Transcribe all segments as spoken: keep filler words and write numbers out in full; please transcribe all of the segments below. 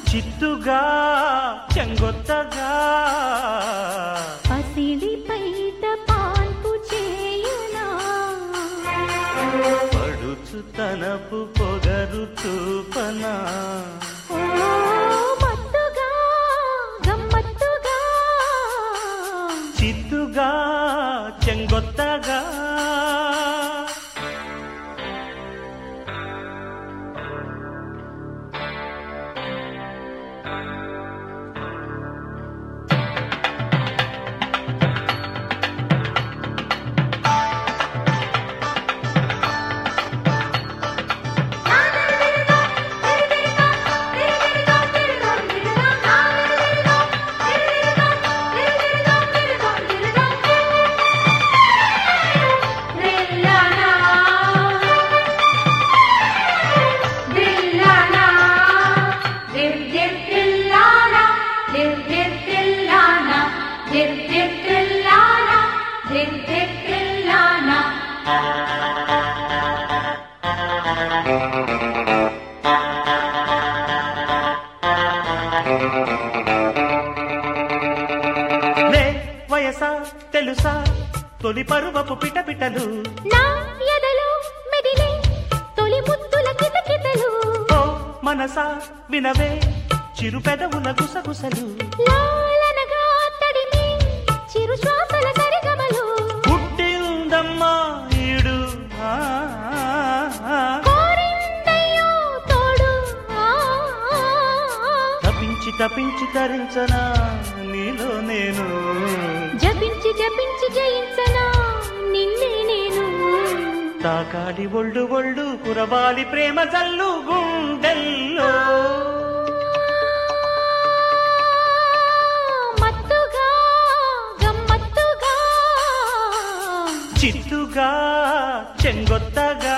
చిత్తుగా చెంగొత్తగా పసిడి పైట పాన్పు చేయునా పడుచు తనపు పొగరు చూపనా మత్తుగా గమ్మత్తుగా చిత్తుగా చెంగొత్తగా వయసా తెలుసా తొలి పరువపు పిటపిటలు నా ఎదలో మెదిలే తొలి ముద్దుల కితకితలు ఓ మనసా వినవే చిరు పెదవుల గుసగుసలు లాలనగా తడిమి చిరు శ్వాసల సరిగమలు పుట్టిందమ్మా ఈడు కోరిందయ్యో తోడు తపించి తపించి తరించనా నీలో నేను జపించి జపించి జయించనా నిన్నే నేను తాకాలి ఒళ్ళు ఒళ్ళు కురవాలి ప్రేమ జల్లు గుండెల్లో మత్తుగా గమ్మత్తుగా చిత్తుగా చెంగొత్తగా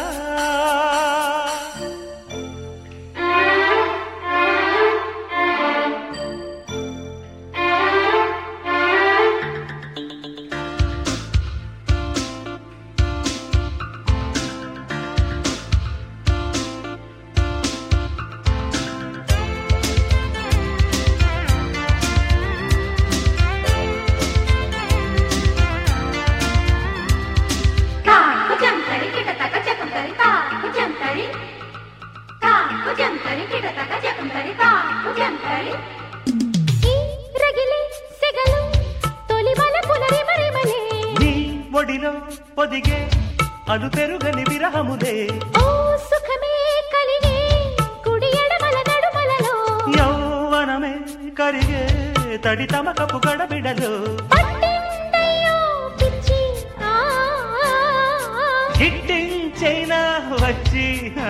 ఒడిలో పొదిగే అలు పెరుగని విరహములే ఓ సుఖమే కలిగే కుడి ఎడమల నడుమలలో యౌవనమే కరిగే తడి తమకపు గడబిడలో పట్టిందయ్యో పిచ్చి గిట్టించైనా వచ్చి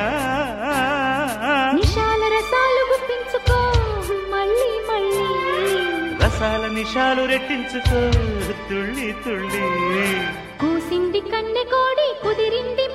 నిశాల రసాలు గుప్పించుకో మళ్ళీ మళ్ళీ రసాల నిశాలు రెట్టించుకో తుళ్ళి తుళ్ళి కూసింది కన్నె కోడి కుదిరింది